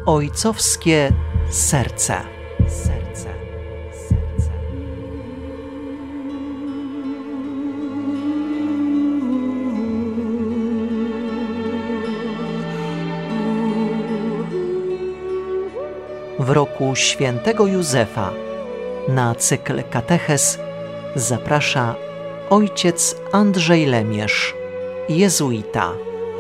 Ojcowskie serce. W roku świętego Józefa na cykl Kateches zaprasza ojciec Andrzej Lemierz, jezuita.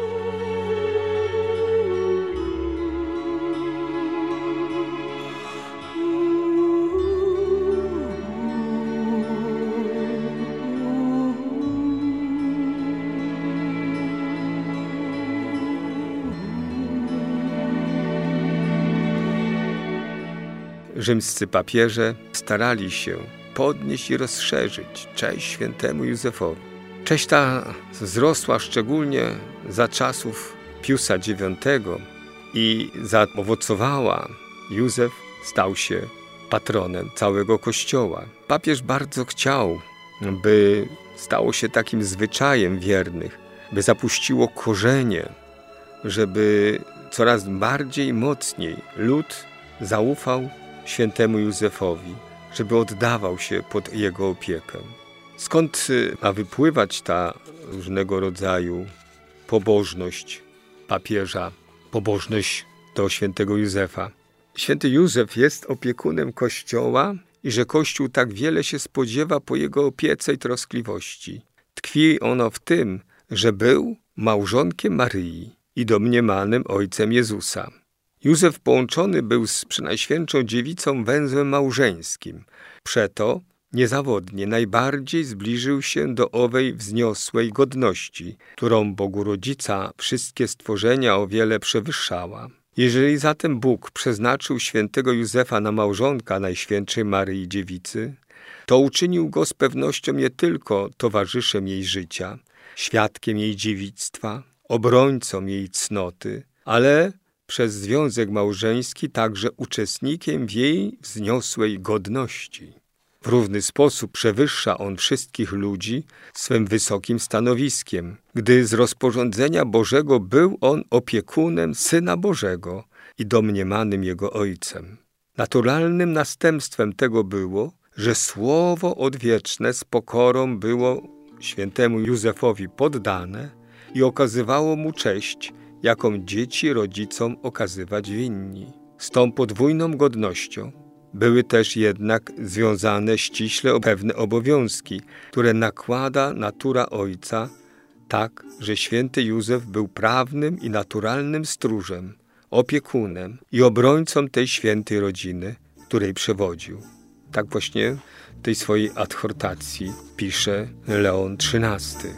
Rzymscy papieże starali się podnieść i rozszerzyć cześć świętemu Józefowi. Cześć ta wzrosła szczególnie za czasów Piusa IX i zaowocowała. Józef stał się patronem całego Kościoła. Papież bardzo chciał, by stało się takim zwyczajem wiernych, by zapuściło korzenie, żeby coraz bardziej i mocniej lud zaufał świętemu Józefowi, żeby oddawał się pod jego opiekę. Skąd ma wypływać ta różnego rodzaju pobożność papieża, pobożność do świętego Józefa? Święty Józef jest opiekunem Kościoła i że Kościół tak wiele się spodziewa po jego opiece i troskliwości. Tkwi ono w tym, że był małżonkiem Maryi i domniemanym ojcem Jezusa. Józef połączony był z Przenajświętszą Dziewicą węzłem małżeńskim. Przeto niezawodnie najbardziej zbliżył się do owej wzniosłej godności, którą Bogu Rodzica wszystkie stworzenia o wiele przewyższała. Jeżeli zatem Bóg przeznaczył świętego Józefa na małżonka Najświętszej Maryi Dziewicy, to uczynił go z pewnością nie tylko towarzyszem jej życia, świadkiem jej dziewictwa, obrońcą jej cnoty, ale przez związek małżeński także uczestnikiem w jej wzniosłej godności. W równy sposób przewyższa on wszystkich ludzi swym wysokim stanowiskiem, gdy z rozporządzenia Bożego był on opiekunem Syna Bożego i domniemanym Jego Ojcem. Naturalnym następstwem tego było, że Słowo Odwieczne z pokorą było świętemu Józefowi poddane i okazywało mu cześć, jaką dzieci rodzicom okazywać winni. Z tą podwójną godnością były też jednak związane ściśle pewne obowiązki, które nakłada natura ojca, tak, że święty Józef był prawnym i naturalnym stróżem, opiekunem i obrońcą tej świętej rodziny, której przewodził. Tak właśnie w tej swojej adhortacji pisze Leon XIII.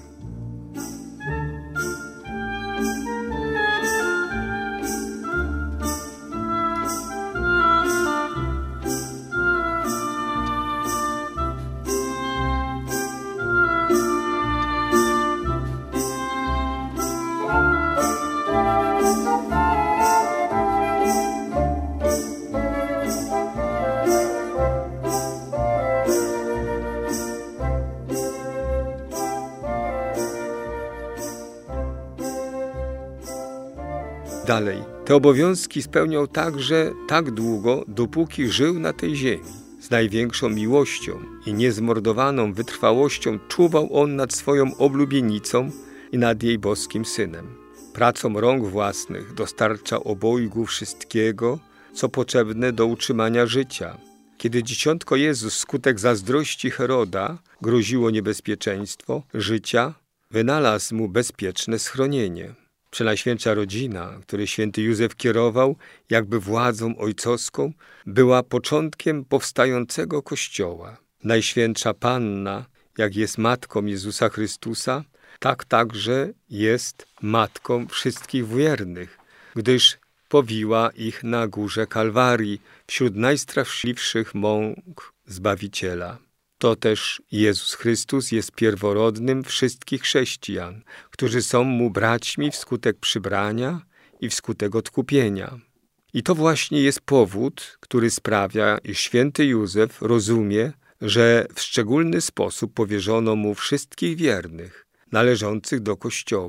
Dalej, te obowiązki spełniał także tak długo, dopóki żył na tej ziemi. Z największą miłością i niezmordowaną wytrwałością czuwał on nad swoją oblubienicą i nad jej boskim Synem. Pracą rąk własnych dostarczał obojgu wszystkiego, co potrzebne do utrzymania życia. Kiedy dzieciątko Jezus wskutek zazdrości Heroda groziło niebezpieczeństwo życia, wynalazł mu bezpieczne schronienie. Przenajświętsza rodzina, której święty Józef kierował jakby władzą ojcowską, była początkiem powstającego Kościoła. Najświętsza Panna, jak jest matką Jezusa Chrystusa, tak także jest matką wszystkich wiernych, gdyż powiła ich na górze Kalwarii wśród najstraszliwszych mąk Zbawiciela. To też Jezus Chrystus jest pierworodnym wszystkich chrześcijan, którzy są Mu braćmi wskutek przybrania i wskutek odkupienia. I to właśnie jest powód, który sprawia, iż święty Józef rozumie, że w szczególny sposób powierzono mu wszystkich wiernych, należących do Kościoła,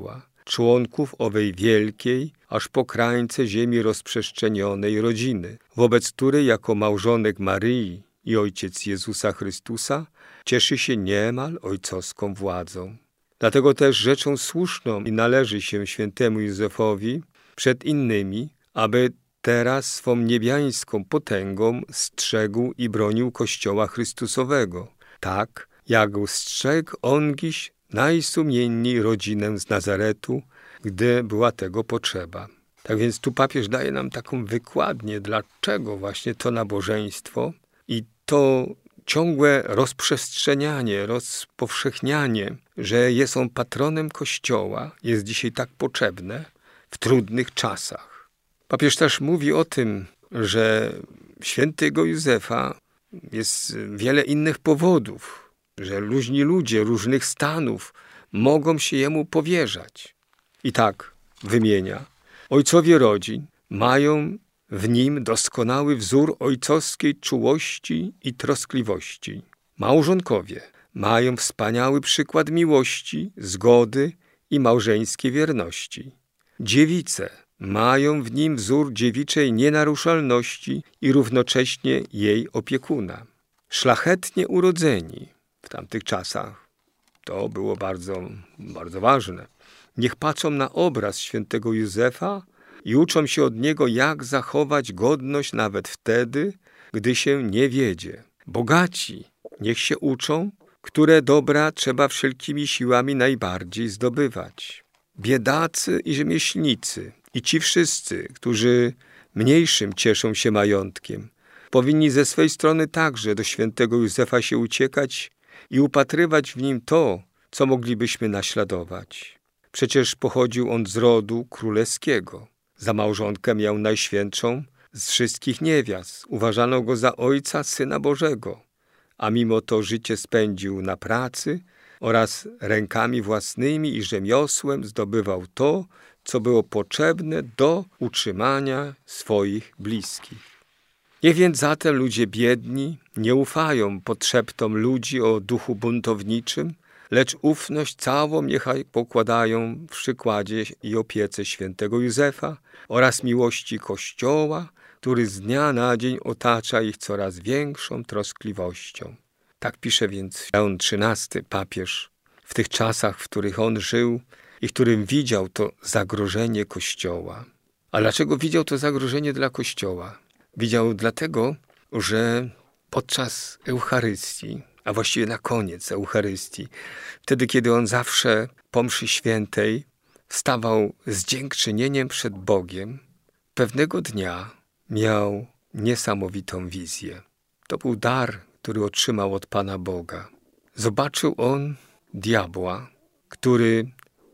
członków owej wielkiej, aż po krańce ziemi rozprzestrzenionej rodziny, wobec której jako małżonek Maryi i ojciec Jezusa Chrystusa cieszy się niemal ojcowską władzą. Dlatego też rzeczą słuszną i należy się świętemu Józefowi przed innymi, aby teraz swą niebiańską potęgą strzegł i bronił Kościoła Chrystusowego, tak jak strzegł ongiś najsumienniej rodzinę z Nazaretu, gdy była tego potrzeba. Tak więc tu papież daje nam taką wykładnię, dlaczego właśnie to nabożeństwo i to ciągłe rozprzestrzenianie, rozpowszechnianie, że jest on patronem Kościoła, jest dzisiaj tak potrzebne w trudnych czasach. Papież też mówi o tym, że świętego Józefa jest wiele innych powodów, że różni ludzie różnych stanów mogą się jemu powierzać. I tak wymienia. Ojcowie rodzin mają w nim doskonały wzór ojcowskiej czułości i troskliwości. Małżonkowie mają wspaniały przykład miłości, zgody i małżeńskiej wierności. Dziewice mają w nim wzór dziewiczej nienaruszalności i równocześnie jej opiekuna. Szlachetnie urodzeni w tamtych czasach, to było bardzo, bardzo ważne, niech patrzą na obraz świętego Józefa i uczą się od niego, jak zachować godność nawet wtedy, gdy się nie wiedzie. Bogaci niech się uczą, które dobra trzeba wszelkimi siłami najbardziej zdobywać. Biedacy i rzemieślnicy i ci wszyscy, którzy mniejszym cieszą się majątkiem, powinni ze swej strony także do świętego Józefa się uciekać i upatrywać w nim to, co moglibyśmy naśladować. Przecież pochodził on z rodu królewskiego. Za małżonkę miał najświętszą z wszystkich niewiast. Uważano go za ojca Syna Bożego, a mimo to życie spędził na pracy oraz rękami własnymi i rzemiosłem zdobywał to, co było potrzebne do utrzymania swoich bliskich. Niech więc zatem ludzie biedni nie ufają podszeptom ludzi o duchu buntowniczym, lecz ufność całą niechaj pokładają w przykładzie i opiece świętego Józefa oraz miłości Kościoła, który z dnia na dzień otacza ich coraz większą troskliwością. Tak pisze więc Leon XIII, papież, w tych czasach, w których on żył i w którym widział to zagrożenie Kościoła. A dlaczego widział to zagrożenie dla Kościoła? Widział dlatego, że podczas Eucharystii, a właściwie na koniec Eucharystii, wtedy, kiedy on zawsze po mszy świętej wstawał z dziękczynieniem przed Bogiem, pewnego dnia miał niesamowitą wizję. To był dar, który otrzymał od Pana Boga. Zobaczył on diabła, który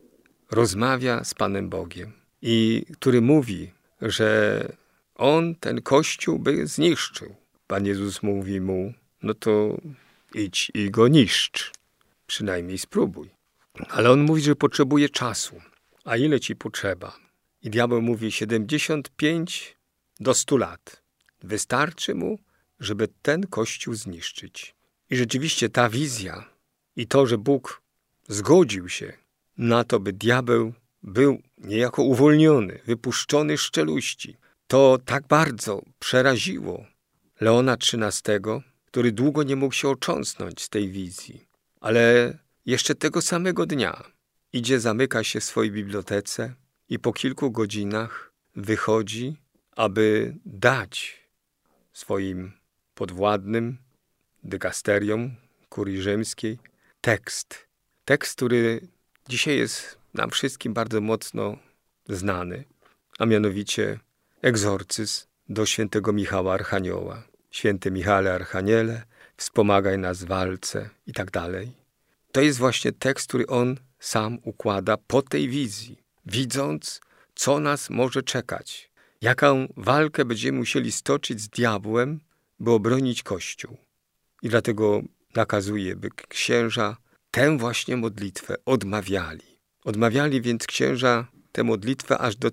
rozmawia z Panem Bogiem i który mówi, że on ten Kościół by zniszczył. Pan Jezus mówi mu, no to idź i go niszcz. Przynajmniej spróbuj. Ale on mówi, że potrzebuje czasu. A ile ci potrzeba? I diabeł mówi 75 do 100 lat. Wystarczy mu, żeby ten Kościół zniszczyć. I rzeczywiście ta wizja i to, że Bóg zgodził się na to, by diabeł był niejako uwolniony, wypuszczony z czeluści, to tak bardzo przeraziło Leona XIII, który długo nie mógł się otrząsnąć z tej wizji. Ale jeszcze tego samego dnia idzie, zamyka się w swojej bibliotece i po kilku godzinach wychodzi, aby dać swoim podwładnym, dykasteriom kurii rzymskiej, tekst, który dzisiaj jest nam wszystkim bardzo mocno znany, a mianowicie egzorcyzm do świętego Michała Archanioła. Święty Michale Archaniele, wspomagaj nas w walce i tak dalej. To jest właśnie tekst, który on sam układa po tej wizji, widząc, co nas może czekać, jaką walkę będziemy musieli stoczyć z diabłem, by obronić Kościół. I dlatego nakazuje, by księża tę właśnie modlitwę odmawiali. Odmawiali więc księża tę modlitwę aż do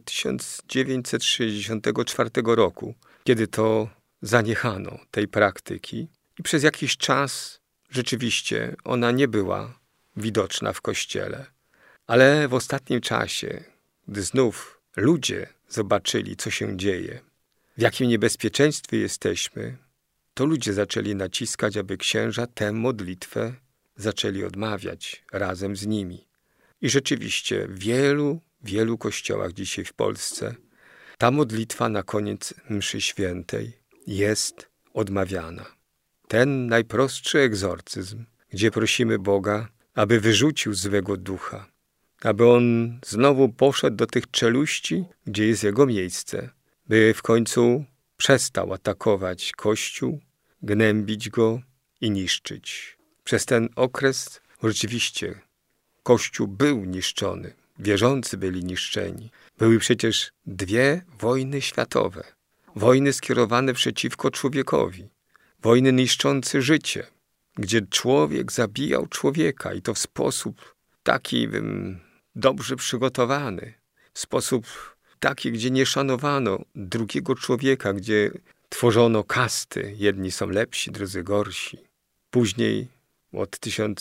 1964 roku, kiedy to zaniechano tej praktyki i przez jakiś czas rzeczywiście ona nie była widoczna w Kościele. Ale w ostatnim czasie, gdy znów ludzie zobaczyli, co się dzieje, w jakim niebezpieczeństwie jesteśmy, to ludzie zaczęli naciskać, aby księża tę modlitwę zaczęli odmawiać razem z nimi. I rzeczywiście w wielu kościołach dzisiaj w Polsce ta modlitwa na koniec mszy świętej jest odmawiana. Ten najprostszy egzorcyzm, gdzie prosimy Boga, aby wyrzucił złego ducha, aby on znowu poszedł do tych czeluści, gdzie jest jego miejsce, by w końcu przestał atakować Kościół, gnębić go i niszczyć. Przez ten okres rzeczywiście Kościół był niszczony, wierzący byli niszczeni. Były przecież 2 wojny światowe, wojny skierowane przeciwko człowiekowi, wojny niszczące życie, gdzie człowiek zabijał człowieka i to w sposób taki dobrze przygotowany, w sposób taki, gdzie nie szanowano drugiego człowieka, gdzie tworzono kasty, jedni są lepsi, drudzy gorsi. Później od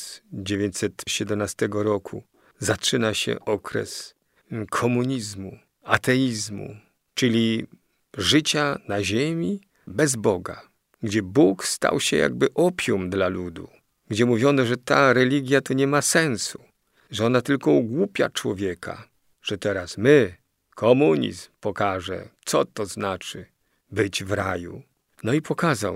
1917 roku zaczyna się okres komunizmu, ateizmu, czyli życia na ziemi bez Boga, gdzie Bóg stał się jakby opium dla ludu, gdzie mówiono, że ta religia to nie ma sensu, że ona tylko ogłupia człowieka, że teraz komunizm pokaże, co to znaczy być w raju. No i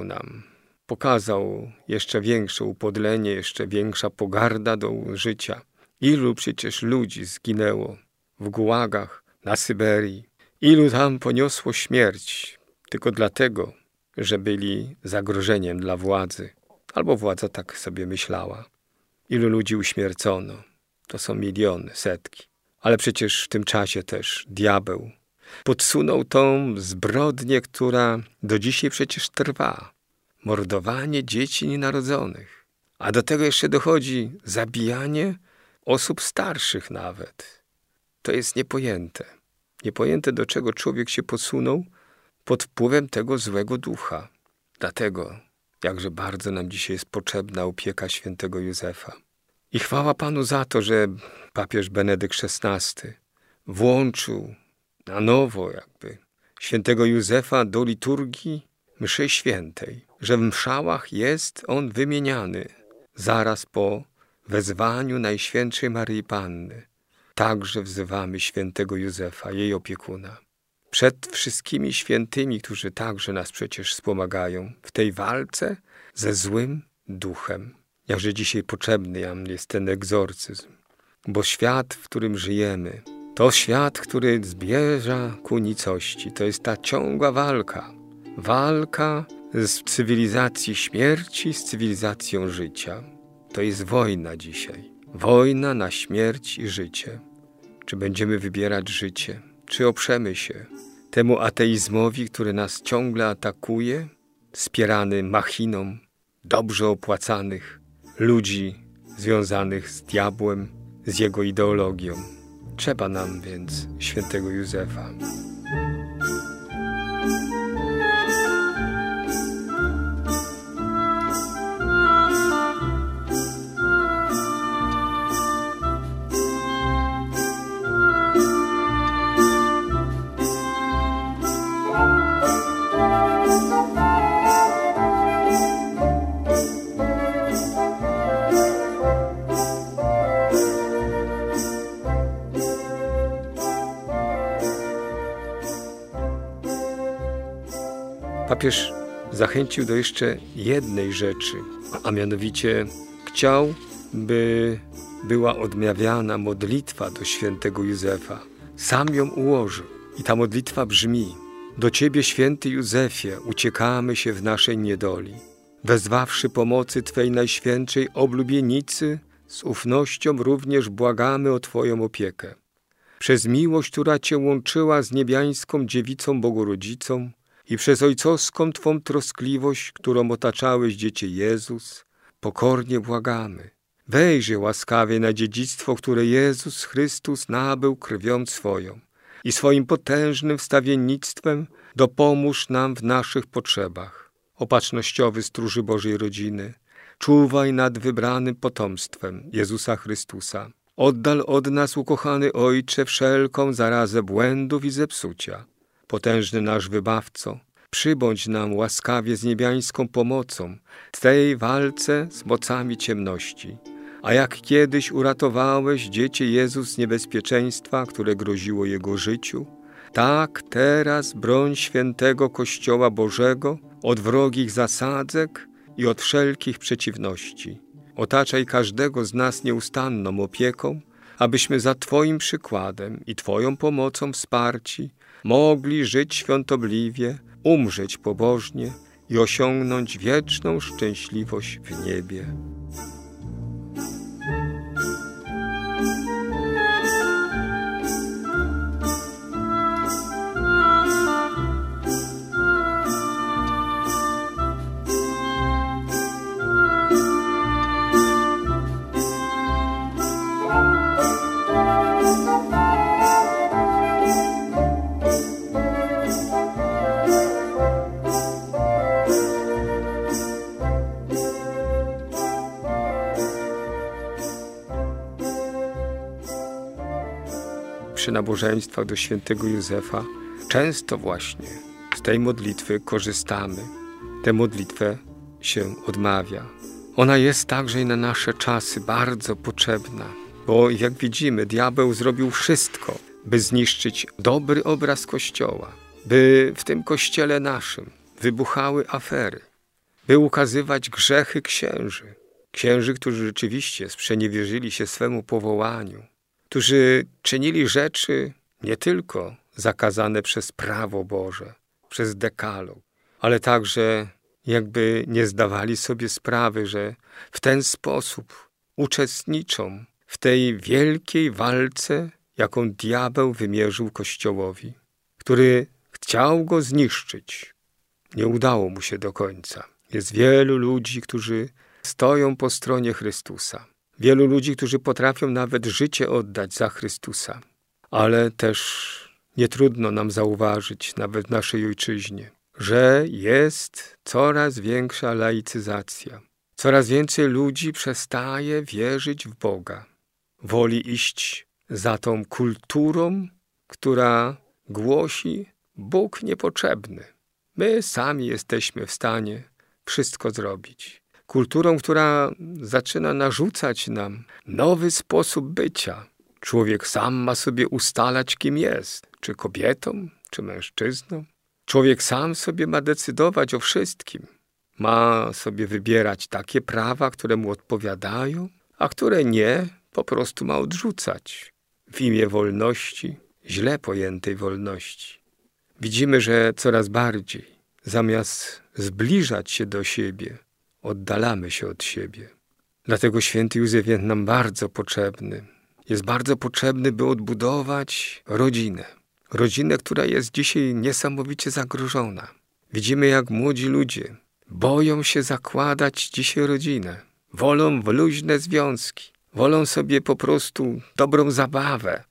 pokazał jeszcze większe upodlenie, jeszcze większa pogarda do życia. Ilu przecież ludzi zginęło w gułagach na Syberii, ilu tam poniosło śmierć tylko dlatego, że byli zagrożeniem dla władzy, albo władza tak sobie myślała. Ilu ludzi uśmiercono, to są miliony, setki. Ale przecież w tym czasie też diabeł podsunął tą zbrodnię, która do dzisiaj przecież trwa. Mordowanie dzieci nienarodzonych. A do tego jeszcze dochodzi zabijanie osób starszych nawet. To jest niepojęte. Niepojęte, do czego człowiek się posunął pod wpływem tego złego ducha. Dlatego jakże bardzo nam dzisiaj jest potrzebna opieka świętego Józefa. I chwała Panu za to, że papież Benedykt XVI włączył na nowo świętego Józefa do liturgii mszy świętej, że w mszałach jest on wymieniany zaraz po wezwaniu Najświętszej Maryi Panny. Także wzywamy świętego Józefa, jej opiekuna. Przed wszystkimi świętymi, którzy także nas przecież wspomagają w tej walce ze złym duchem. Jakże dzisiaj potrzebny nam jest ten egzorcyzm, bo świat, w którym żyjemy, to świat, który zmierza ku nicości. To jest ta ciągła walka. Walka z cywilizacji śmierci z cywilizacją życia. To jest wojna dzisiaj. Wojna na śmierć i życie. Czy będziemy wybierać życie? Czy oprzemy się temu ateizmowi, który nas ciągle atakuje, wspierany machiną dobrze opłacanych ludzi związanych z diabłem, z jego ideologią? Trzeba nam więc świętego Józefa. Papież zachęcił do jeszcze jednej rzeczy, a mianowicie chciał, by była odmawiana modlitwa do świętego Józefa. Sam ją ułożył i ta modlitwa brzmi: do Ciebie, święty Józefie, uciekamy się w naszej niedoli. Wezwawszy pomocy Twej najświętszej oblubienicy, z ufnością również błagamy o Twoją opiekę. Przez miłość, która Cię łączyła z niebiańską dziewicą Bogorodzicą, i przez ojcowską Twą troskliwość, którą otaczałeś dziecię Jezus, pokornie błagamy. Wejrzyj łaskawie na dziedzictwo, które Jezus Chrystus nabył krwią swoją i swoim potężnym wstawiennictwem dopomóż nam w naszych potrzebach. Opatrznościowy stróży Bożej rodziny, czuwaj nad wybranym potomstwem Jezusa Chrystusa. Oddal od nas, ukochany Ojcze, wszelką zarazę błędów i zepsucia. Potężny nasz Wybawco, przybądź nam łaskawie z niebiańską pomocą w tej walce z mocami ciemności. A jak kiedyś uratowałeś dziecię Jezus z niebezpieczeństwa, które groziło Jego życiu, tak teraz broń świętego Kościoła Bożego od wrogich zasadzek i od wszelkich przeciwności. Otaczaj każdego z nas nieustanną opieką, abyśmy za Twoim przykładem i Twoją pomocą wsparci mogli żyć świątobliwie, umrzeć pobożnie i osiągnąć wieczną szczęśliwość w niebie. Przy nabożeństwach do świętego Józefa często właśnie z tej modlitwy korzystamy. Tę modlitwę się odmawia. Ona jest także i na nasze czasy bardzo potrzebna, bo jak widzimy, diabeł zrobił wszystko, by zniszczyć dobry obraz Kościoła, by w tym Kościele naszym wybuchały afery, by ukazywać grzechy księży. Księży, którzy rzeczywiście sprzeniewierzyli się swemu powołaniu, którzy czynili rzeczy nie tylko zakazane przez prawo Boże, przez dekalog, ale także jakby nie zdawali sobie sprawy, że w ten sposób uczestniczą w tej wielkiej walce, jaką diabeł wymierzył Kościołowi, który chciał go zniszczyć. Nie udało mu się do końca. Jest wielu ludzi, którzy stoją po stronie Chrystusa. Wielu ludzi, którzy potrafią nawet życie oddać za Chrystusa. Ale też nie trudno nam zauważyć, nawet w naszej ojczyźnie, że jest coraz większa laicyzacja. Coraz więcej ludzi przestaje wierzyć w Boga. Woli iść za tą kulturą, która głosi Bóg niepotrzebny. My sami jesteśmy w stanie wszystko zrobić. Kulturą, która zaczyna narzucać nam nowy sposób bycia. Człowiek sam ma sobie ustalać, kim jest. Czy kobietą, czy mężczyzną. Człowiek sam sobie ma decydować o wszystkim. Ma sobie wybierać takie prawa, które mu odpowiadają, a które nie, po prostu ma odrzucać. W imię wolności, źle pojętej wolności. Widzimy, że coraz bardziej, zamiast zbliżać się do siebie, oddalamy się od siebie. Dlatego święty Józef jest nam bardzo potrzebny. Jest bardzo potrzebny, by odbudować rodzinę. Rodzinę, która jest dzisiaj niesamowicie zagrożona. Widzimy, jak młodzi ludzie boją się zakładać dzisiaj rodzinę. Wolą luźne związki. Wolą sobie po prostu dobrą zabawę.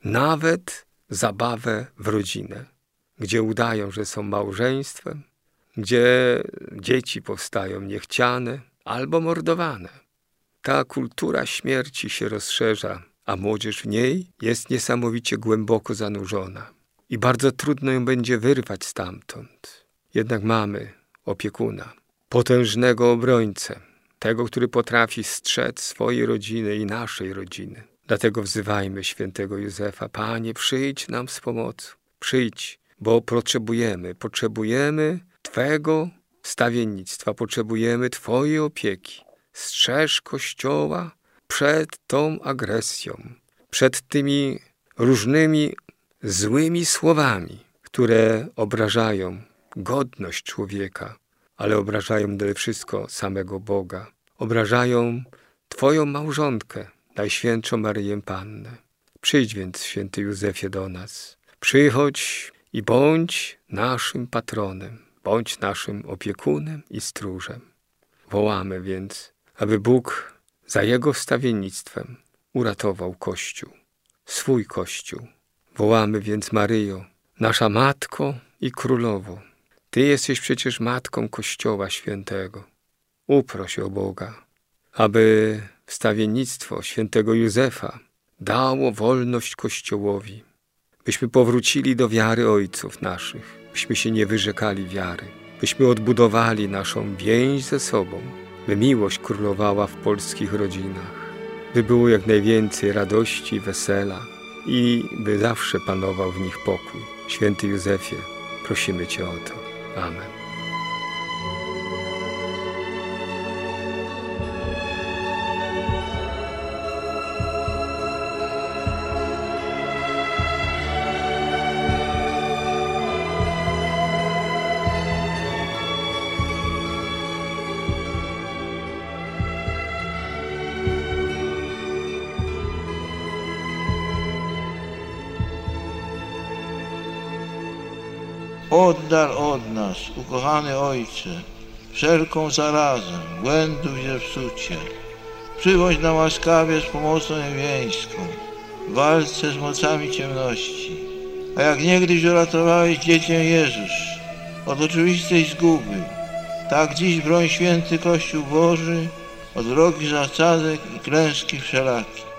Nawet zabawę w rodzinę, gdzie udają, że są małżeństwem, gdzie dzieci powstają niechciane albo mordowane. Ta kultura śmierci się rozszerza, a młodzież w niej jest niesamowicie głęboko zanurzona. I bardzo trudno ją będzie wyrwać stamtąd. Jednak mamy opiekuna, potężnego obrońcę, tego, który potrafi strzec swojej rodziny i naszej rodziny. Dlatego wzywajmy świętego Józefa: Panie, przyjdź nam z pomocą. Przyjdź, bo potrzebujemy Twego wstawiennictwa, potrzebujemy Twojej opieki. Strzeż Kościoła przed tą agresją, przed tymi różnymi złymi słowami, które obrażają godność człowieka, ale obrażają nade wszystko samego Boga. Obrażają Twoją małżonkę, Najświętszą Maryję Pannę. Przyjdź więc, święty Józefie, do nas. Przychodź i bądź naszym patronem, bądź naszym opiekunem i stróżem. Wołamy więc, aby Bóg za Jego wstawiennictwem uratował Kościół, swój Kościół. Wołamy więc, Maryjo, nasza Matko i Królowo, Ty jesteś przecież Matką Kościoła Świętego. Uproś o Boga, aby wstawiennictwo świętego Józefa dało wolność Kościołowi, byśmy powrócili do wiary ojców naszych, byśmy się nie wyrzekali wiary, byśmy odbudowali naszą więź ze sobą, by miłość królowała w polskich rodzinach, by było jak najwięcej radości, wesela i by zawsze panował w nich pokój. Święty Józefie, prosimy Cię o to. Amen. Oddal od nas, ukochany Ojcze, wszelką zarazę, błędów i zepsucie. Przybądź nam łaskawie z pomocą niebiańską w walce z mocami ciemności. A jak niegdyś uratowałeś dziecię Jezus od oczywistej zguby, tak dziś broń święty Kościół Boży od wrogich zasadzek i klęski wszelakich.